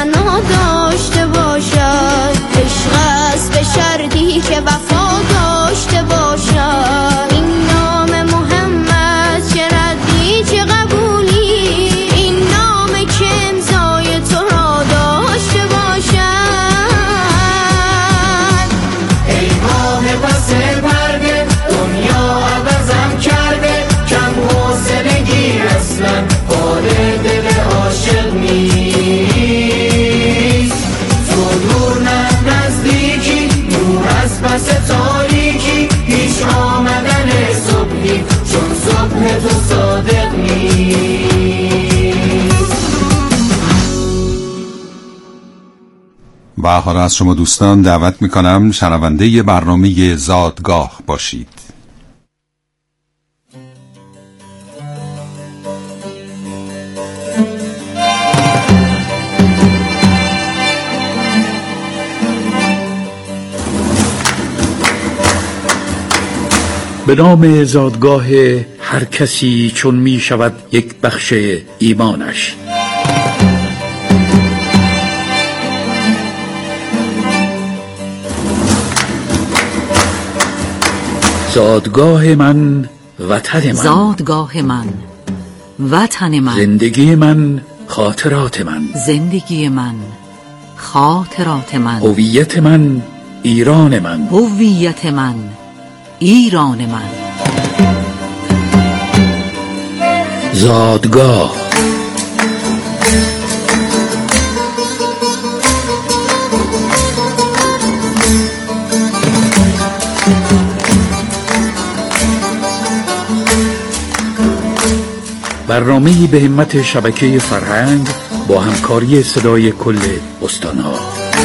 معنا داشته باشد، عشق است به شرطی که وفا داشته باشد. این نام محمد چه ردی چه قبولی، این نام که امضای تو را داشته باشد. ای ماه پس پرده دنیا عوضم کرده، کم حوصلگی اصلا حال دل عاشق نیست. تو دور نه نزدیکی، نور از پس تاریکی، هیچ آمدن صبحی چون صبح تو صادق نیست. و حالا از شما دوستان دعوت میکنم شنونده برنامه زادگاه باشید. به نام زادگاه هر کسی چون می شود یک بخش ایمانش. زادگاه من وطن من، زادگاه من وطن من، زندگی من خاطرات من، زندگی من خاطرات من، هویت من ایران من، هویت من ایران من. زادگاه برنامه‌ای به همت شبکه فرهنگ با همکاری صدای کل استان‌ها.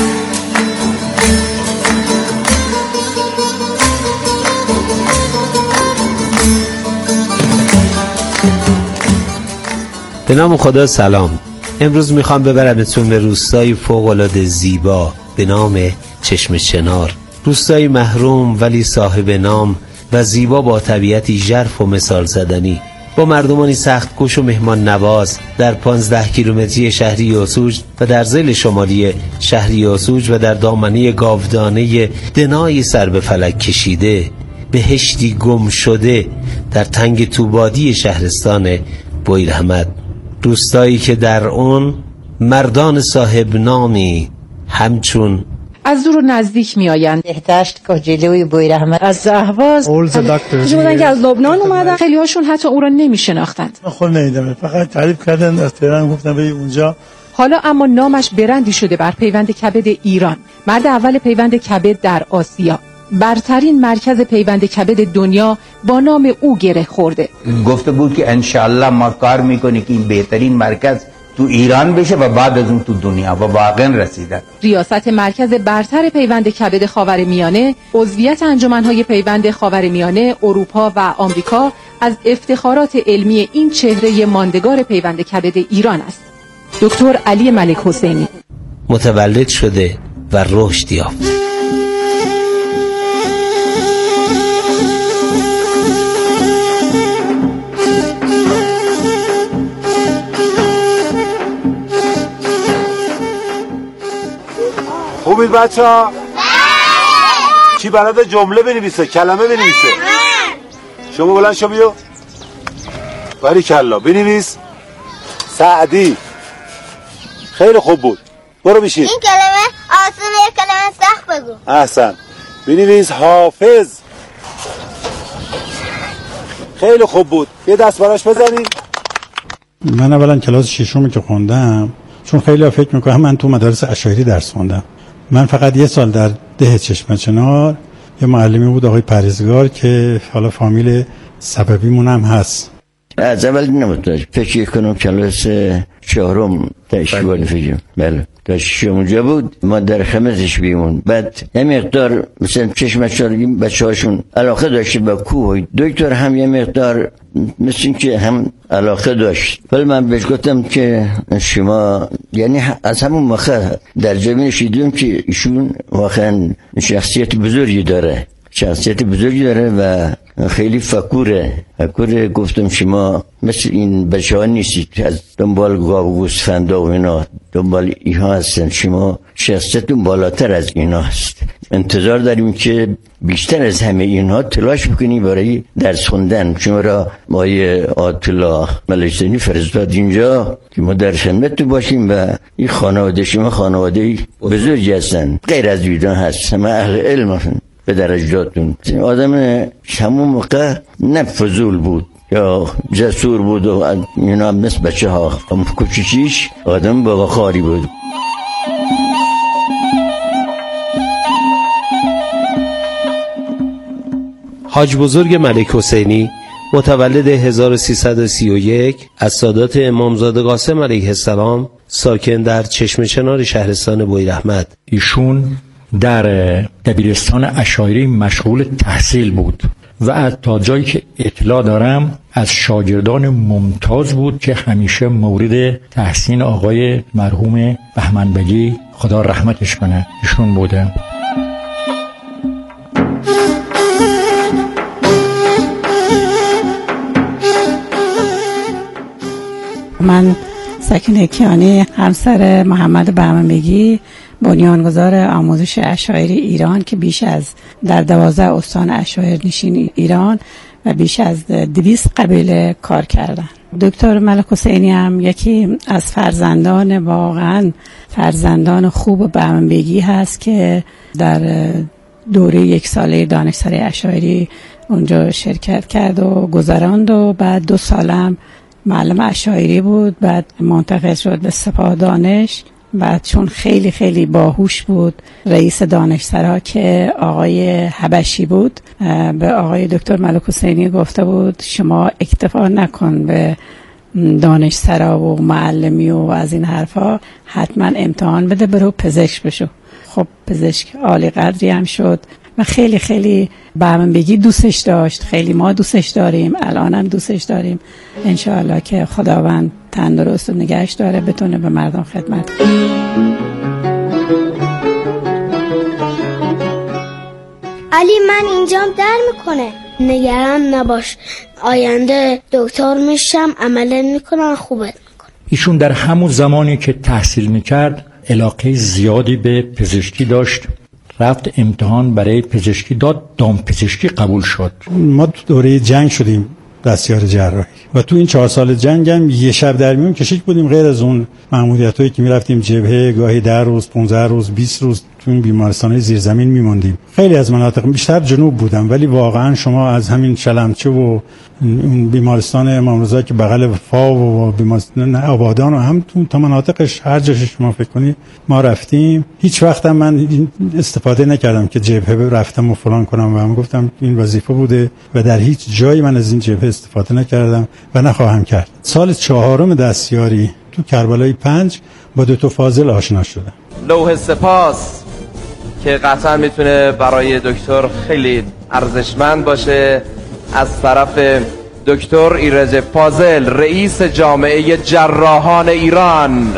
به نام خدا سلام. امروز میخوام ببرمتون به روستایی فوق‌العاده زیبا به نام چشم چنار. روستایی محروم ولی صاحب نام و زیبا با طبیعتی ژرف و مثال زدنی، با مردمانی سخت‌کوش و مهمان نواز در 15 کیلومتری شهر یاسوج و در ضلع شمالی شهر یاسوج و در دامنه گاودانه دنای سر به فلک کشیده، بهشتی گم شده در تنگ توبادی شهرستان بویراحمد. روستایی که در اون مردان صاحب نامی همچون از دور و نزدیک می آیند. بهداشت کاجلوی بویراحمد، از اهواز بودن که از لبنان اومدن. خیلی هاشون حتی اون را نمی شناختند. خود نیدم، فقط تعریف کردن از تهران، گفتن بری اونجا. حالا اما نامش برندی شده بر پیوند کبد ایران، مرد اول پیوند کبد در آسیا، برترین مرکز پیوند کبد دنیا با نام او گره خورده. گفته بود که انشالله ما کار میکنی که این بهترین مرکز تو ایران بشه و بعد از اون تو دنیا، و واقعا رسیدن. ریاست مرکز برتر پیوند کبد خاورمیانه، عضویت انجمنهای پیوند خاورمیانه، اروپا و آمریکا از افتخارات علمی این چهره ماندگار پیوند کبد ایران است. دکتر علی ملک حسینی متولد شده و رشد یافت. خوبید بچه‌ها؟ کی بلده جمله بنویسه، کلمه بنویسه؟ شما بلند شو بیو. باریکلا بنویس. سعدی. خیلی خوب بود. برو بشین. این کلمه آسونه، یک کلمه سخت بگو. احسن. بنویس حافظ. خیلی خوب بود. یه دست براش بزنیم. من اولا کلاس ششمی که خوندم، چون خیلی ها فکر میکنم من تو مدارس اشاعری درس خوندم. من فقط یه سال در ده چشم چنار یه معلمی بود آقای پرهیزگار که حالا فامیل سببیمون هم هست. از اول نمیتونم فکر کنم کلاس چهارم تشکیل فکرم. بله داشتیم اونجا بود، ما در خمسش بیمون. بعد یه مقدار مثلا چشم چارگیم بچه هاشون علاقه داشته با کوه. دکتر هم یه مقدار مثل این که هم علاقه داشت، ولی من بهش گفتم که شما، یعنی از همون موقع در جامعه شیدیم که ایشون واقعا شخصیت بزرگی داره، شخصیت بزرگی داره و خیلی فکوره. گفتم شما مثل این بچه ها نیستید از دنبال گاو و گوسفندا و اینا، دنبال اینها هستن. شما شخصیتتون بالاتر از اینا هست. انتظار داریم که بیشتر از همه اینها تلاش بکنی برای درس خوندن. شما را آقای آیت الله ملک‌زنی فرستاد اینجا که ما در خدمت باشیم و این خانواده شما خانواده بزرگی هستن، غیر از ایران هست، همه اهل علم هستن به درجاتون. آدم همون موقع نه فضول بود یا جسور بود و اینا مثل بچه ها، کوچیکیش آدم با وقاری بود. حاج بزرگ ملک حسینی متولد 1331 از سادات امامزاده قاسم علیه السلام، ساکن در چشم چنار شهرستان بویراحمد. ایشون در دبیرستان اشاعری مشغول تحصیل بود و از تا جایی که اطلاع دارم از شاگردان ممتاز بود که همیشه مورد تحسین آقای مرحوم بهمنبگی خدا رحمتش کنه ایشون بوده. من ساکن کیانی، همسر محمد بهمنبگی، بنیانگذار آموزش اشاعری ایران که بیش از در 12 استان اشاعر نشین ایران و بیش از 200 قبیله کار کردن. دکتر ملک حسینی هم یکی از فرزندان، واقعا فرزندان خوب بهمنبگی هست که در دوره 1 ساله دانشسرای اشاعری اونجا شرکت کرد و گذراند و بعد 2 سالم معلم اشاعری بود. بعد منتقل شد به سپاه دانش. بعد چون خیلی خیلی باهوش بود، رئیس دانشسرا که آقای حبشی بود به آقای دکتر ملک حسینی گفته بود شما اکتفا نکن به دانشسرا و معلمی و از این حرفا، حتما امتحان بده، برو پزشک بشو. خب پزشک عالی قدری هم شد و خیلی خیلی بهمنبگی دوستش داشت، خیلی ما دوستش داریم، الانم دوستش داریم. انشاءالله که خداوند تندرست و نگهش داره، بتونه به مردم خدمت کنه. علی من اینجام در میکنه، نگران نباش، آینده دکتر میشم، عمل میکنم، خوبت میکنم. ایشون در همون زمانی که تحصیل میکرد علاقه زیادی به پزشکی داشت، رفت امتحان برای پزشکی داد، دامپزشکی قبول شد. ما تو دوره جنگ شدیم دستیار جراحی و تو این 4 سال جنگ هم یه شب در میون کشیک بودیم، غیر از اون مأموریتایی که میرفتیم جبهه، گاهی 10 روز 15 روز 20 روز تو این بیمارستان‌های زیرزمین میموندیم. خیلی از مناطق، بیشتر جنوب بودم، ولی واقعا شما از همین شلمچه و اون بیمارستان امام رضا که بغل فاو و بیمارستان آبادان و هم تا مناطقش هر جاش شما فکر کنی ما رفتیم. هیچ وقت هم من استفاده نکردم که جبهه رفتم و فلان کنم و هم گفتم این وظیفه بوده و در هیچ جایی من از این جبهه استفاده نکردم و نخواهم کرد. سال 4 دستیاری تو کربلای 5 با دکتر فاضل آشنا شدم. لوح سپاس که قطعا میتونه برای دکتر خیلی ارزشمند باشه، از طرف دکتر ایرج فاضل، رئیس جامعه جراحان ایران.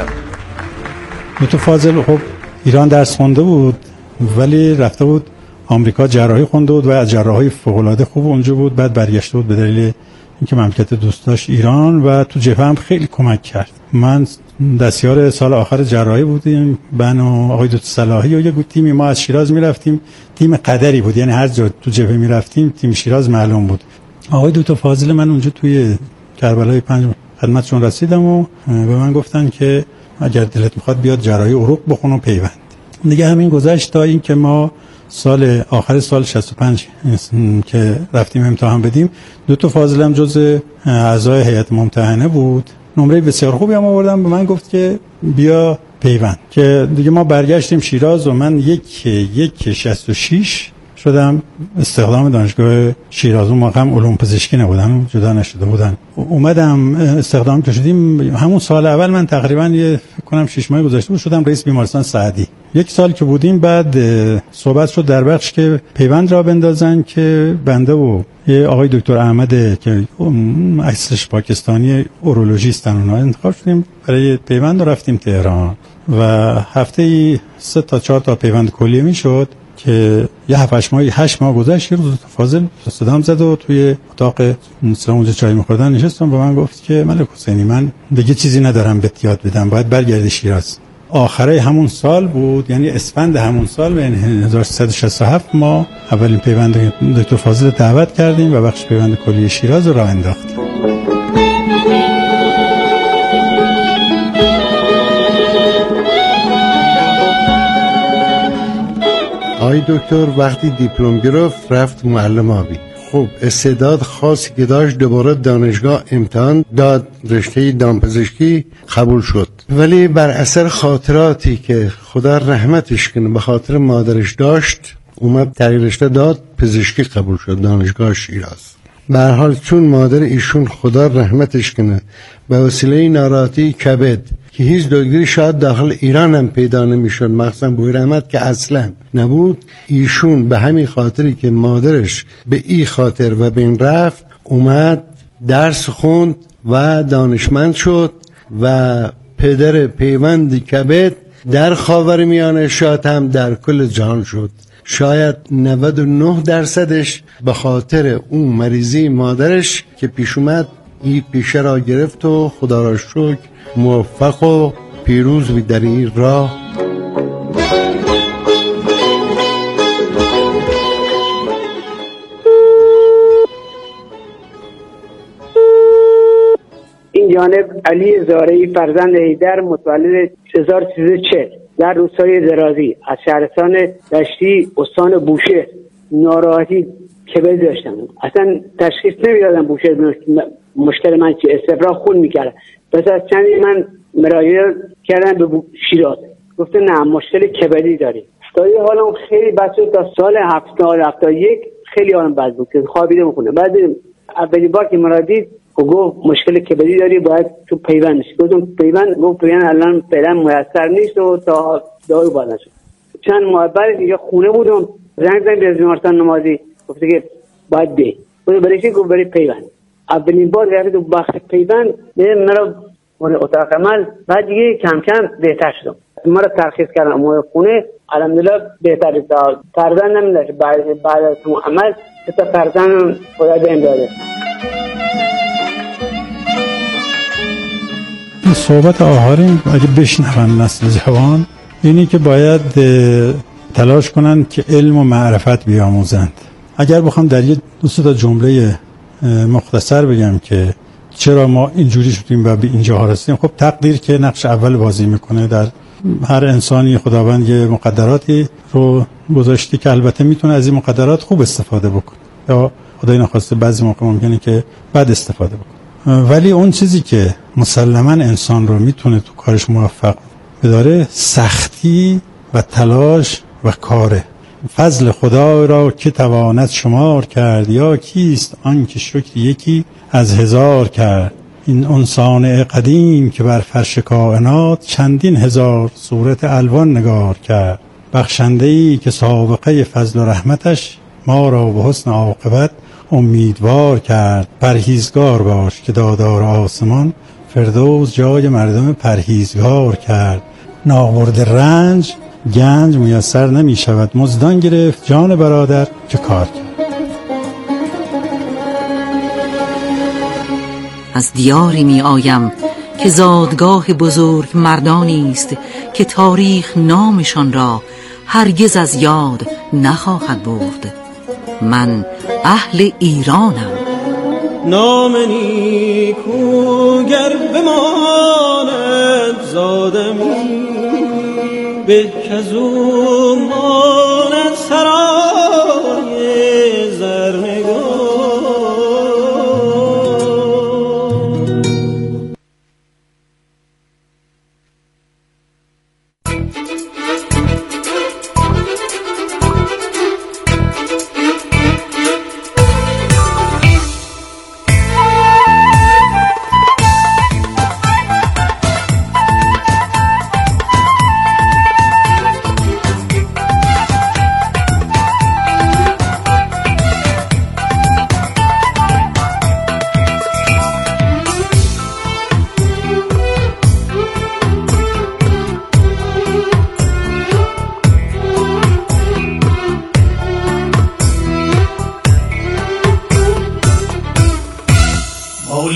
دکتر فاضل خب ایران درس خونده بود ولی رفته بود آمریکا جراحی خونده بود و از جراحای فوق‌العاده خوب اونجا بود. بعد برگشته بود به دلیل اینکه مملکت دوست داشت ایران و تو جبهه هم خیلی کمک کرد. من دستیار سال آخر جراحی بودیم، من و آقای دکتر صلاحی و یه تیمی ما از شیراز میرفتیم، تیم قدری بود، یعنی هر جا تو جبهه میرفتیم تیم شیراز معلوم بود. آقای دکتر فاضل من اونجا توی کربلای 5 خدمتشون رسیدم و به من گفتن که اگر دلت میخواد بیاد جراحی عروق بخون و پیوند. دیگه همین گذشت تا این که ما سال آخر سال 65 که رفتیم امتحان بدیم، دکتر فاضل هم جز اعضای هیئت ممتحنه بود، نمره بسیار خوبی هم آوردم. به من گفت که بیا پیوند، که دیگه ما برگشتیم شیراز و من یک 66 شدم استخدام دانشگاه شیراز. اون موقع هم علوم پزشکی نبودن، جدا نشده بودن. اومدم استخدام که شدیم، همون سال اول من تقریبا فکر کنم 6 ماه گذشته بود شدم رئیس بیمارستان سعدی. 1 سال که بودیم بعد صحبت شد در بخش که پیوند را بندازن که بنده و یه آقای دکتر احمد که اصلش پاکستانی اورولوژیستن اونها انتخاب شدیم برای پیوند. رفتیم تهران و هفته 3 تا 4 تا پیوند کلی میشد که یه 8 ماه گذشت، یه روز فاضل صدام زد و توی اتاق مثلا اونجا چای می‌خوردن نشستم، به من گفت که ملک حسینی من دیگه چیزی ندارم بهت یاد بدم، باید برگردی شیراز. آخره همون سال بود، یعنی اسفند همون سال، یعنی 1367 ما اولین پیوند دکتر فاضل دعوت کردیم و بخش پیوند کلی شیراز رو راه انداختیم. آقای دکتر وقتی دیپلم گرفت رفت معلم آبی. خب استعداد خاصی که داشت، دوباره دانشگاه امتحان داد، رشته دامپزشکی قبول شد، ولی بر اثر خاطراتی که خدا رحمتش کنه به خاطر مادرش داشت اومد تغییر رشته داد، پزشکی قبول شد دانشگاه شیراز. به هر حال چون مادر ایشون خدا رحمتش کنه به وسیله ناراحتی کبد که هیچ دکتری شاید داخل ایران هم پیدا نمیشد، مخصوصا بوی رحمت که اصلا نبود، ایشون به همین خاطری که مادرش به این خاطر و بین رفت اومد درس خوند و دانشمند شد و پدر پیوند کبد در خاورمیانه، شاید هم در کل جهان شد. شاید 99% به خاطر اون مریضی مادرش که پیش اومد این پیشه را گرفت و خدا را شکر موفق و پیروز بی در این راه. این جانب علی زارعی فرزند حیدر متولد 1340 در روستای درازی از شهرستان دشتی استان بوشهر ناراحتی کبد داشتم. اصلا تشخیص نمیدادم بوشهر مشکل من چه، استفراغ خون میکردم. پس از چندی من مراجعه کردم به شیراز، گفته نه مشکل کبدی داری. دایی حالم خیلی بد شد تا سال 71 خیلی حالم بد بود که خوابیده بخونه. بعد اولین بار که مرا دید گفت مشکل کبدی داری باید تو پیوند شی. گفتم پیوند؟ گفت پیوند الان فعلا میسر نیست و تا دارو باید نشد. چند ماه بعد دیگه خونه بودم، زنگ زدم به بیمارستان نمازی، گفت که باید بی. گفت برای چی؟ گفت برای پیوند. اولین بار رفتم تو بخش پیوند، مرا اتاق عمل، بعد دیگه کم کم بهتر شدم. مرا ترخیص کردن امور خونه، الحمدلله بهتر شد. فرزندم داشت بعد از اون عمل تا فرزندم خدا بهم داده. صحبت آخرین اگه بشنون نسل جوان اینی که باید تلاش کنن که علم و معرفت بیاموزند. اگر بخوام در یه دو تا جمله مختصر بگم که چرا ما اینجوری شدیم و به اینجا رسیدیم، خب تقدیر که نقش اول بازی میکنه. در هر انسانی خداوند یه مقدراتی رو گذاشته که البته میتونه از این مقدرات خوب استفاده بکنه یا خدای نخواسته بعضی موقع ممکنه که بد استفاده بکنه، ولی اون چیزی که مسلماً انسان رو میتونه تو کارش موفق بداره سختی و تلاش و کاره. فضل خدا را که تواند شمار کرد، یا کیست آن که شکر یکی از هزار کرد. این انسان قدیم که بر فرش کائنات چندین هزار صورت الوان نگار کرد. بخشنده‌ای که سابقه فضل و رحمتش ما را به حسن عاقبت امیدوار کرد. پرهیزگار باش که دادار آسمان فردوس جای مردم پرهیزگار کرد. ناورد رنج گنج میسر نمی شود، مزدان گرفت جان برادر که کار کرد. از دیاری می آیم که زادگاه بزرگ مردانی است که تاریخ نامشان را هرگز از یاد نخواهد برد. من اهل ایرانم. نام نیکو گر بماند زادمی، به کزو ماند سرای زرنگار.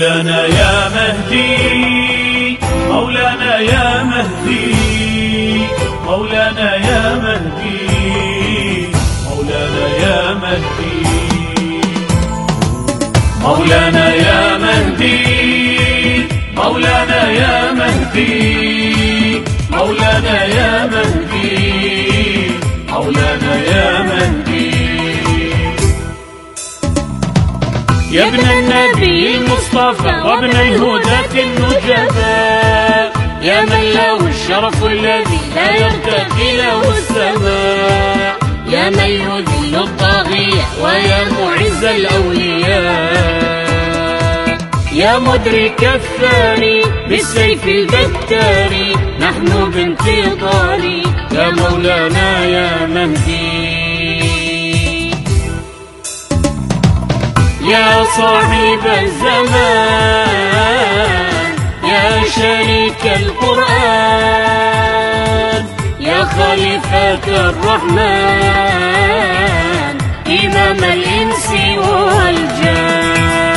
مولانا يا مهدي مولانا يا مهدي مولانا يا مهدي مولانا يا مهدي مولانا يا مهدي مولانا يا مهدي مولانا يا مهدي مولانا يا مهدي يا ابن النبي المصطفى وابن الهداة النجباء يا من له الشرف الذي لا يرتقي له السماء يا من يذل الطاغية ويا معز الأولياء يا مدرك الثاني بالسيف البتاري نحن بانتظار يا مولانا يا مهدي يا صاحب الزمان يا شريك القرآن يا خليفة الرحمن إمام الإنس والجان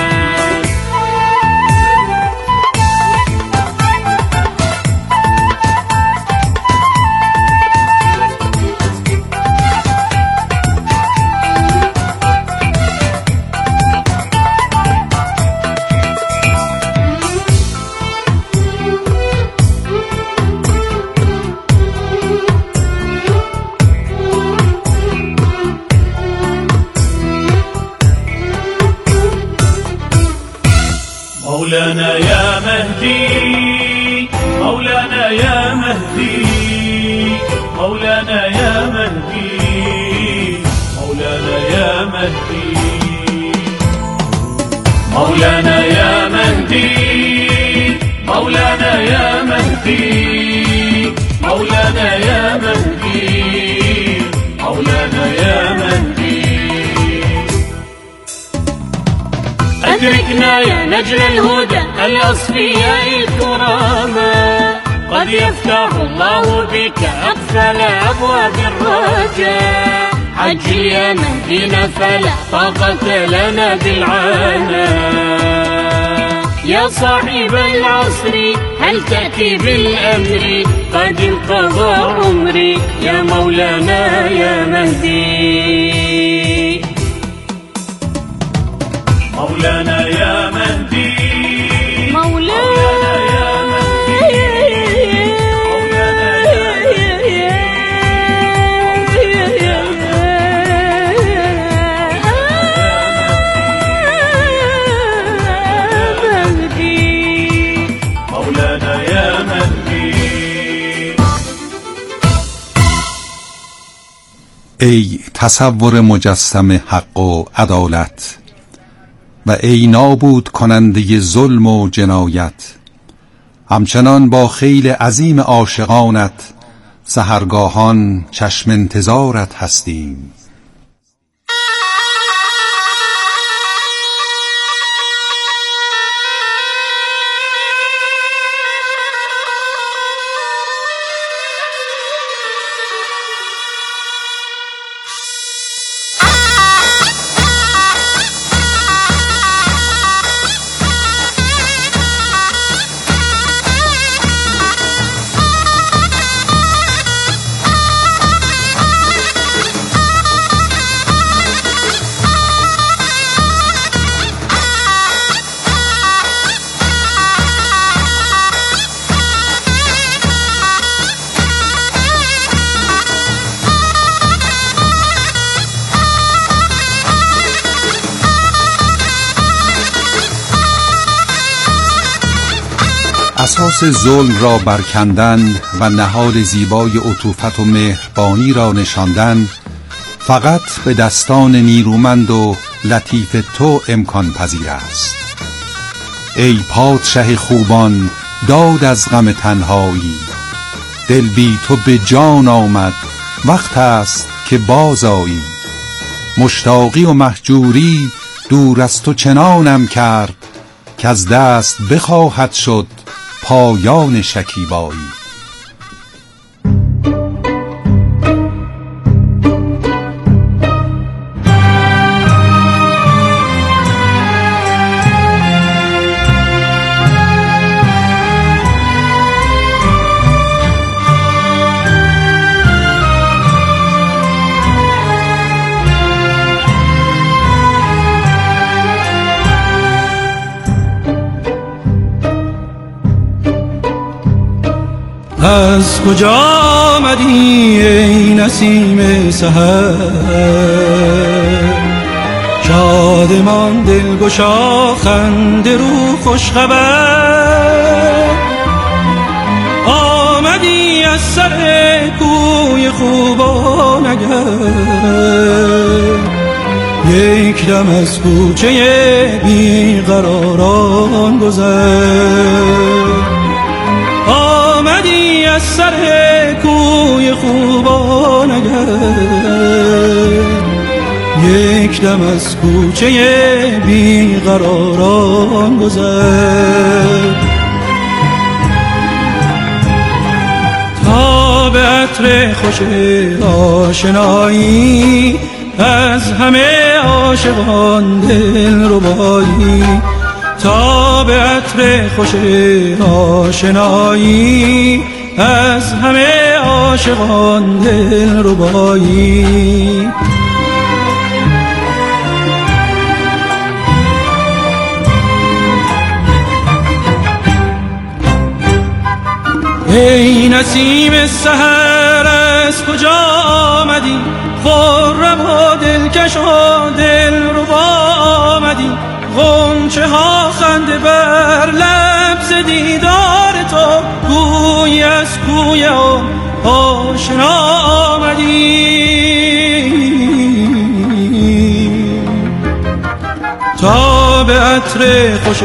مولانا يا مهدي مولانا يا مهدي مولانا يا مهدي مولانا يا مهدي مولانا يا مهدي مولانا يا مهدي مولانا يا مهدي مولانا يا مهدي أدركنا يا نجل الهدى الأصفياء الكرامى قد يفتح الله بك أقفل أبواب الرجاء عجل يا مهدينا فلا طاقة لنا بالعناء يا صاحب العصر هل تأتي بالأمر قد انقضى عمري يا مولانا يا مهدي مولانا يا مهدي مولانا يا مهدي مولانا يا مهدي مولانا يا مهدي ای تصور مجسم حق و عدالت و ای نابود کننده ظلم و جنایت، همچنان با خیل عظیم عاشقانت سحرگاهان چشم انتظارت هستیم. اساس ظلم را برکندن و نهاد زیبای عطوفت و مهربانی را نشاندن فقط به دستان نیرومند و لطیف تو امکان پذیر است. ای پادشه خوبان داد از غم تنهایی، دل بی تو به جان آمد وقت است که باز آیی. مشتاقی و مهجوری دور از تو چنانم کرد که از دست بخواهد شد پایان شکیبایی. از کجا آمدی ای نسیم سحر؟ شادمان دلگشا خنده رو خوش خبر، آمدی از سر کوی خوبان اگر، یک دم از کوچه بیقراران گذر. آمدی از سر کوی خوبان اگر، یک دم از کوچه بیقراران گذر. تا به عطر خوش آشنایی از همه عاشقان دل ربایی، تا به عطر خوش آشنایی از همه عاشقان دل ربایی. ای نسیم سحر از کجا آمدی؟ خرم و دلکش و دلربا آمدی. غنچه ها خنده بر لب ز دیدار تو، گویی از کوی آشنا آمدی. تا به عطر خوش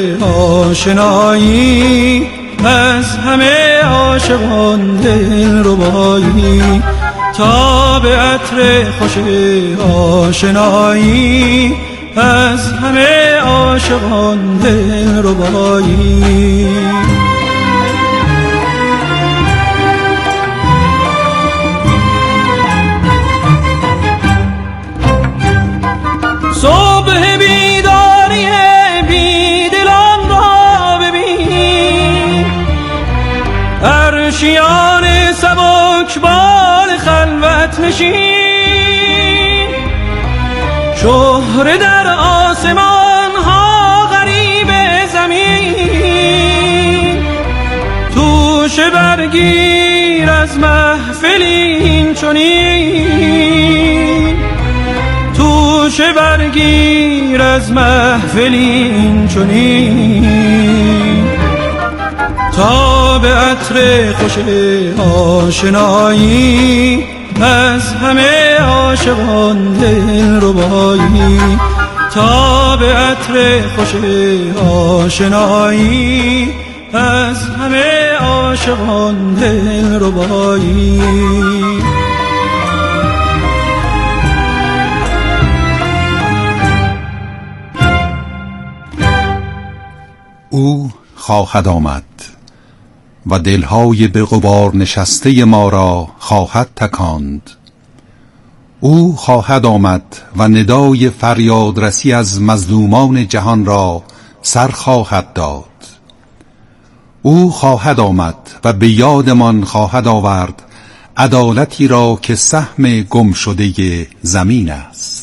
آشنایی از همه عاشقان دل ربایی، تا به عطر خوش آشنایی از همه عاشقان دل ربایی. صبح بیداری بیدلان را ببین، عرشیان سبکبال خلوت نشین. شهره در آسمان ها غریب زمین، توشه برگیر از محفل این چنین. توشه برگیر از محفل این چنین. تا به عطر خوش آشنایی از همه عاشقان دل ربایی، تا به عطر خوش آشنایی از همه عاشقان دل ربایی. او خواهد آمد و دلهای به غبار نشسته ما را خواهد تکاند. او خواهد آمد و ندای فریادرسی از مظلومان جهان را سر خواهد داد. او خواهد آمد و به یادمان خواهد آورد عدالتی را که سهم گم شده زمین است.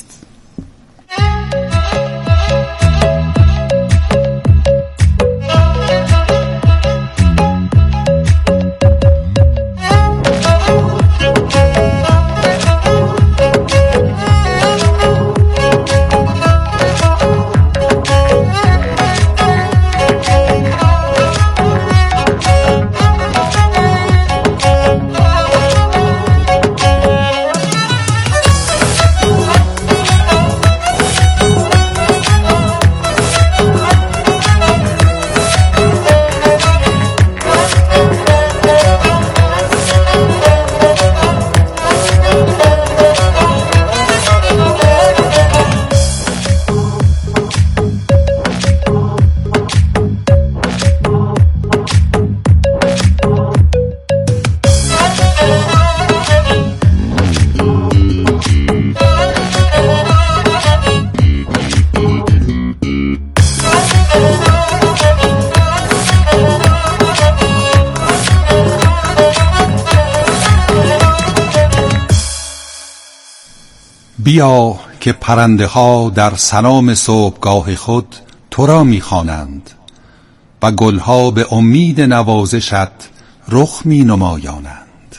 بیا که پرنده ها در سلام صبحگاه خود تو را می‌خوانند و گلها به امید نوازشت رخ می نمایانند.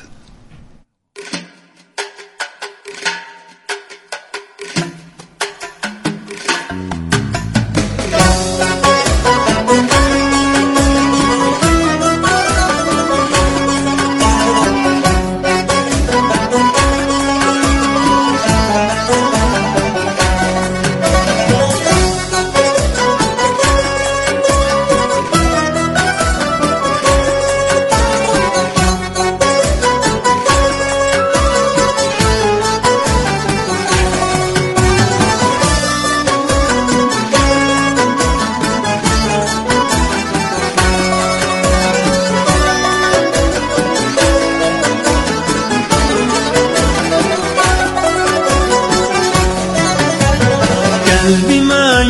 Qəlbimə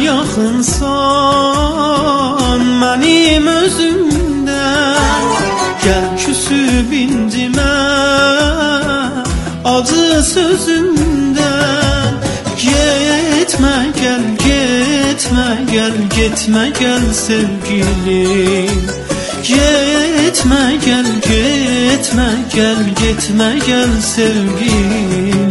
yaxınsan mənim özümdən, gəl küsüb incimə acı sözümdən. Getmə gəl, getmə gəl, getmə gəl sevgilim. Getmə gəl, getmə gəl, getmə gəl sevgilim.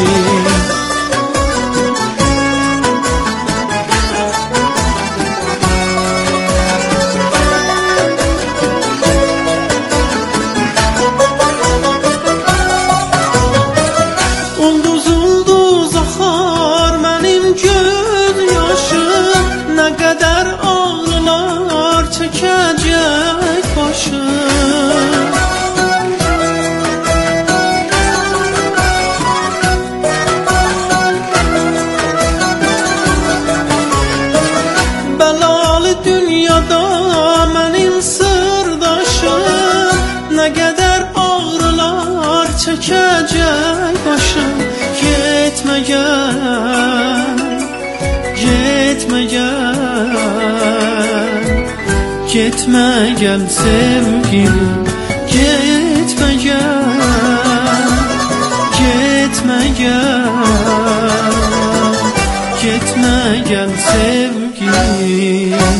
Çəkəcək başım. Getmə gəl, getmə gəl, getmə gəl sevgilim. Getmə gəl, getmə gəl, getmə gəl sevgilim.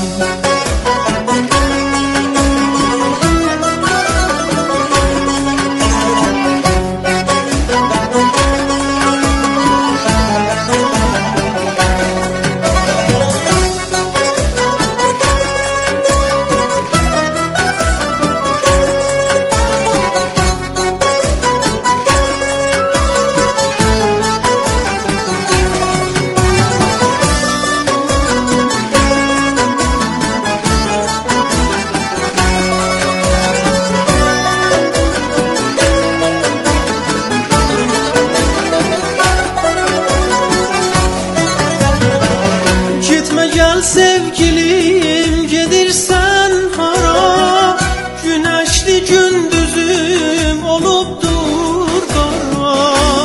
Sevgilim, gedirsən hara? Günəşli gündüzüm olubdur qara.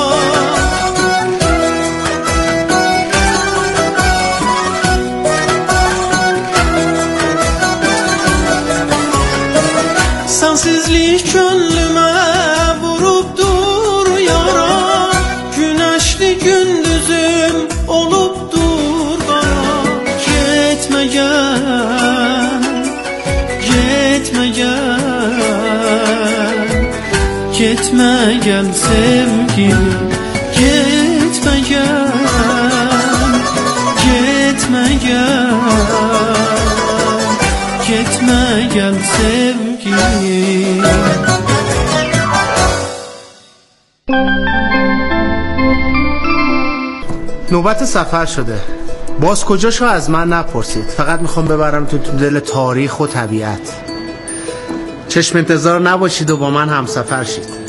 Sensizlik könlümə vurubdur yara. Günəşli gündüzüm olubdur qara. Getmə gəl, getmə gəl, getmə gəl sevgilim. Getmə gəl, getmə gəl, getmə gəl sevgilim. نوبت سفر شده. باز کجاشو از من نپرسید. فقط میخوام ببرم تو دل تاریخ و طبیعت. چشم انتظار نباشید و با من همسفر شید.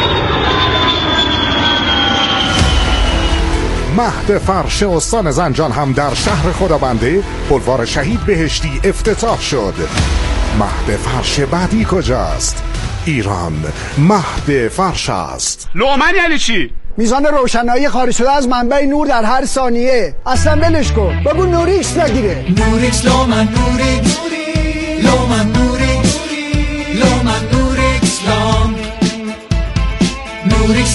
مهد فرش استان زنجان هم در شهر خدابنده بلوار شهید بهشتی افتتاح شد. مهد فرش بعدی کجاست؟ ایران مهد فرش است. لومن یعنی چی؟ میزان روشنایی خارج شده از منبع نور در هر ثانیه. اصلا ولش کن، بگو نوریکس نگیره. نوریکس لومن نوریکس لومن نوریکس لومن نوریکس لام نوریکس